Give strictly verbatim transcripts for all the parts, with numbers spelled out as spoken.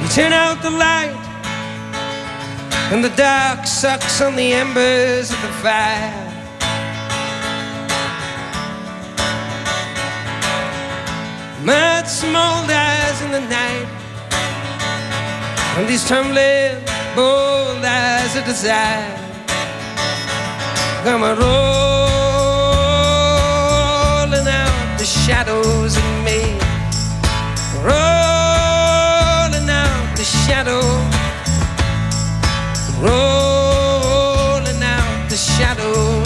turn out the light, and the dark sucks on the embers of the fire. Mud smolders in the night, and these tumbling boulders of desire come rolling out the shadows in me, rolling out the shadows, rolling out the shadows.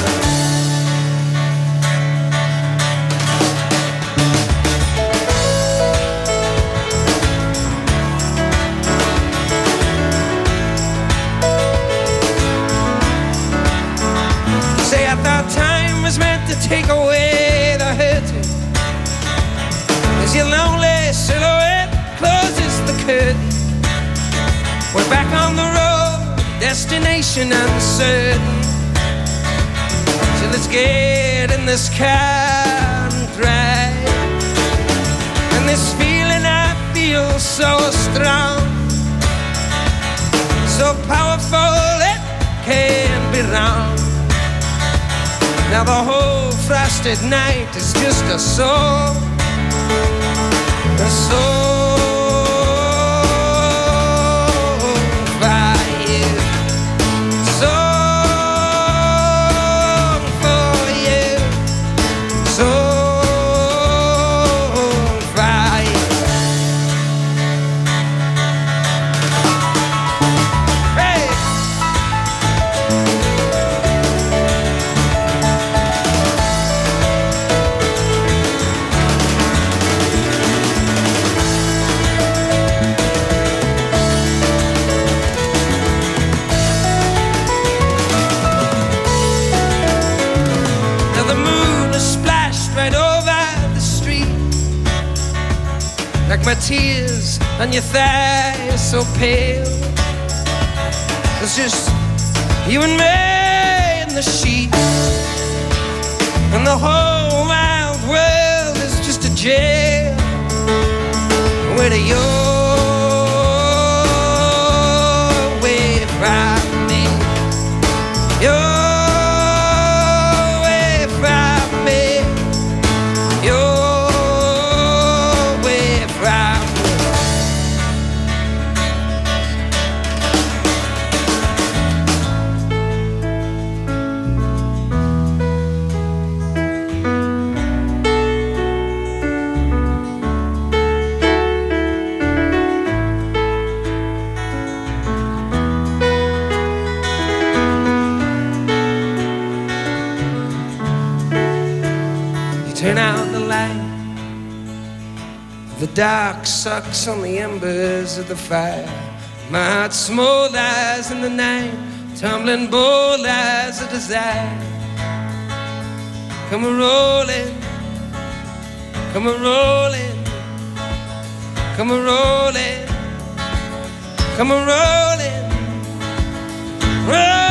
Take away the hurting as your lonely silhouette closes the curtain. We're back on the road, destination uncertain. So let's get in this car and drive. And this feeling I feel so strong, so powerful it can't be wrong. Now the whole frosted night is just a song, a song for you, song for you, song for you. Hey! Like my tears on your thighs so pale. It's just you and me in the sheets, and the whole wild world is just a jail. Where do you away from me? You're away from me. You're turn out the light, the dark sucks on the embers of the fire. My heart smolders in the night, tumbling boulders of desire. Come a rolling, come a rolling, come a rolling, come a rolling, rolling.